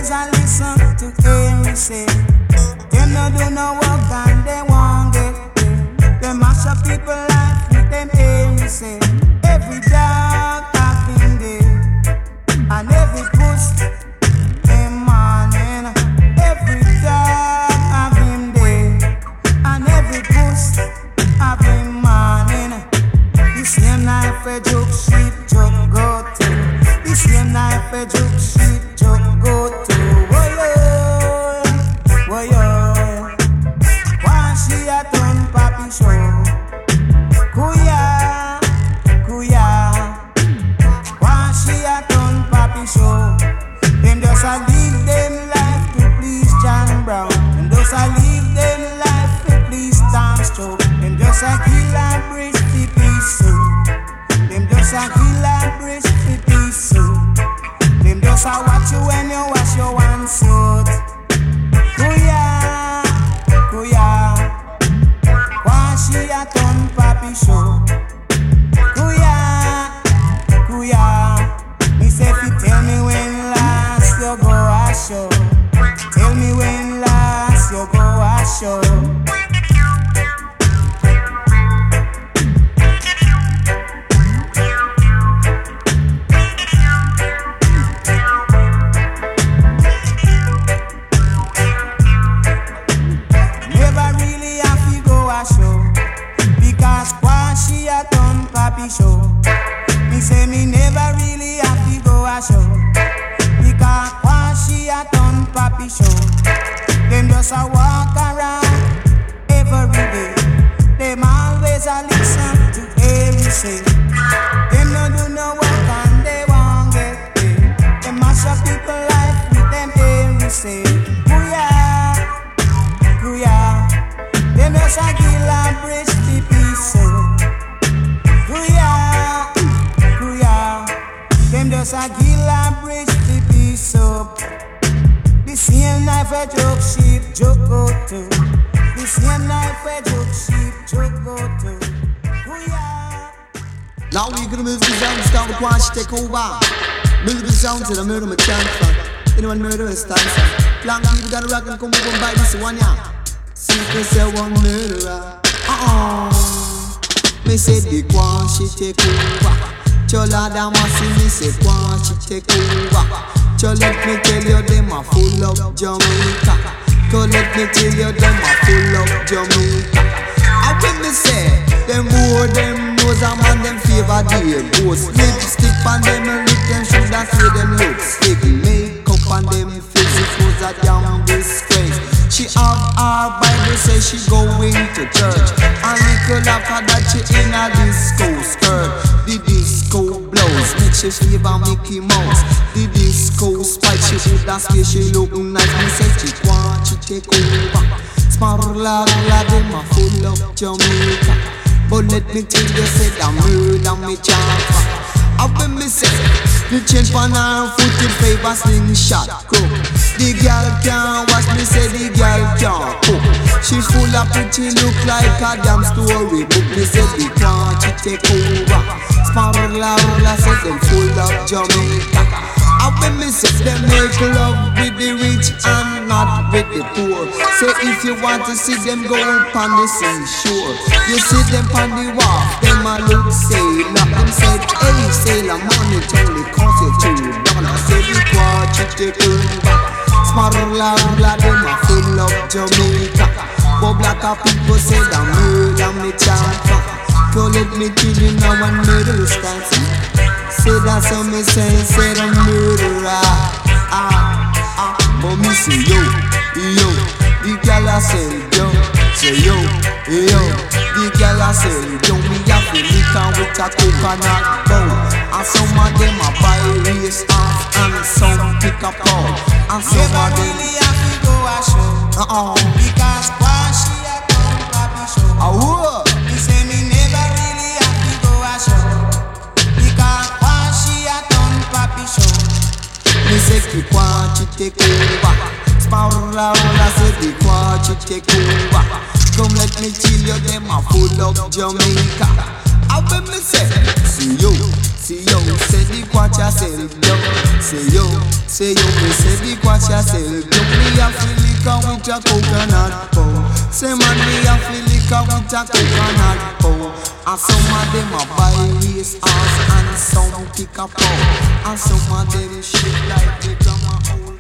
always a listen to Henry say. Them no do no work and they won't get paid. Them mash up people life with them Henry say. Every dog having day and every puss in morning. Every dog having day and every puss having morning. The same knife a joke sheep joke go to. The same knife a joke sheep joke go to. Woyo, why she a turn papi show? Kuya, why she a turn papi show? Them just a live them life to please John Brown. Them just a live them life to please Tom Stroke. Them just a kill and bridge to peace so. Them just a kill and bridge to peace so. Them just a watch you when you wash your one suit. Kuya, why she a turn papi show? Kuya, me say fi tell me when last you go a show. Tell me when last you go a show. She a turn papi show. Me say me never really have to go a show. Because when she a turn papi show, them just a walk around every day. Them always a listen to every say. Them no do no work and they won't get paid. Them mash up people life with them every say. Kuya, them just a kill and bridge the peace so. Them just a kill and bridge the peace up. The same knife a joke sheep joke go to. The same knife a joke sheep joke go to. Now we gonna move the sound, start with Quan, she take over. Move the sound to the murder my chance. Anyone murder is time. Long people gotta rock and come over and buy this one ya. See if they say one murderer. Me say the Quan, she take over. Chola dama see me say Quan, she take over. So let me tell you them are full of Jamaica. So let me tell you them are full of Jamaica. And when me say them boy them nose a man them favor the ghost. Lipstick on them and lip them shoes that say them look slick. Makeup on them faces was a damn disgrace. She have her Bible say she going to church. And little after that she in a disco skirt. The disco blouse make she favor Mickey Mouse. The disco spike she put that space she looking nice. Me say she want she take over. Smarla them a full of Jamaica. But let me tell you say that murder me champa. And when me say the chain on her foot in favor slingshot crook. The girl can't watch me say the girl can't cook. She full of pretty look like a damn story book. Me say the Quan she take over. Sparrow say them full of Jamaica. And when me say them make love with the rich and not with the poor. So if you want to see them go on the seashore, you see them on the wharf, them a look sailor. Them said, hey sailor, money only cost you $2. Say the Quan she take over. Sparrow them a full of Jamaica. But black people say that murder me champa. So let me kill you now and murder stanza. Say that's how me say the murderer. But me say yo, the gal a say yo, the gal a say yo. Me a fi lick and with a coconut bowl. And some of them a buy race off and some pick a paw. And some of them really have to go a show. Because Quan she a turn papi show. Me say me never really have to go a show. Because Quan she a turn papi show. Me say the Quan she take over. Sparrow say the Quan she take over. Come let me tell you them a full of Jamaica. How when me say, see you, say the quatch yourself, yo. Say you, me say the quatch yourself, yo. Me a feel liquor with a coconut pow. Say man, me a feel liquor with a coconut pow. And some of them a buy race horse and some pick a pow. And some of them shit like the drama.